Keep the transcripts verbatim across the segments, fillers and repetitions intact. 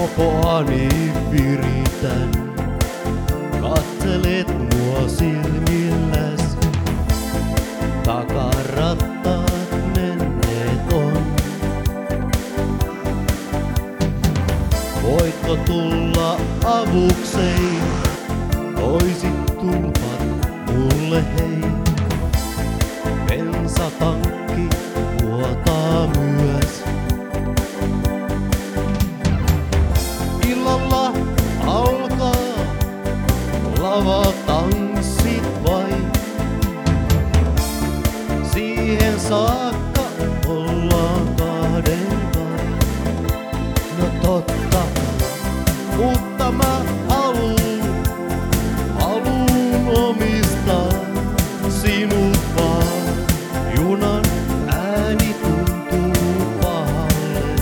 Popoani viritän, katselet mua silmilläs. Takarattaat menneet on. Voitko tulla avuksei? Toisit tulpat mulle hei. Bensatankki vuotaa myös. Illalla alkaa lavatanssit vai? Siihen saakka ollaan kahden kai. No totta, mutta mä haluun, haluun omistaa sinut vaan. Junan ääni tuntuu pahalle.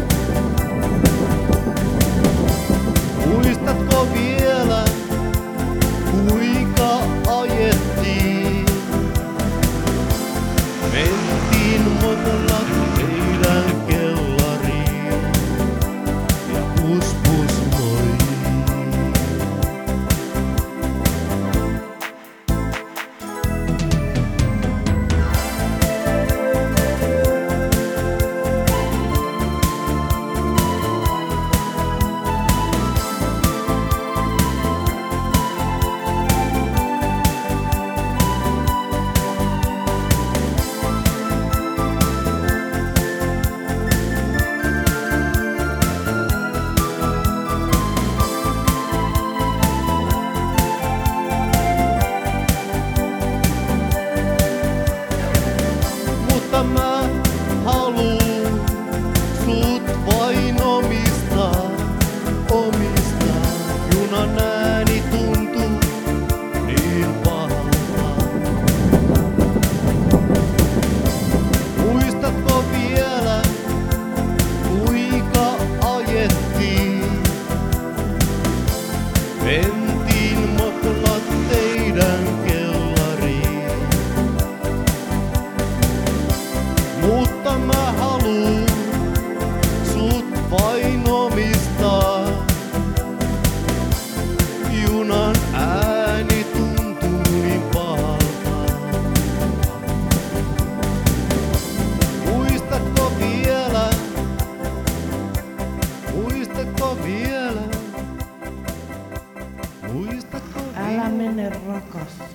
Muistatko vielä, kuinka ajettiin? Mentiin mopolla meidän kellariin ja pus pus moi. Mä haluun sut vain omistaa, omistaa. Junan ääni tuntuu niin pahalta. Muistatko vielä, kuinka ajettiin? Mentiin mopolla teidän kellariin. Mutta mä haluun sut vain omistaa. Junan ääni tuntuu niin pahalta. Muistatko vielä? Muistatko vielä? Muistatko vielä? Älä mene rakas.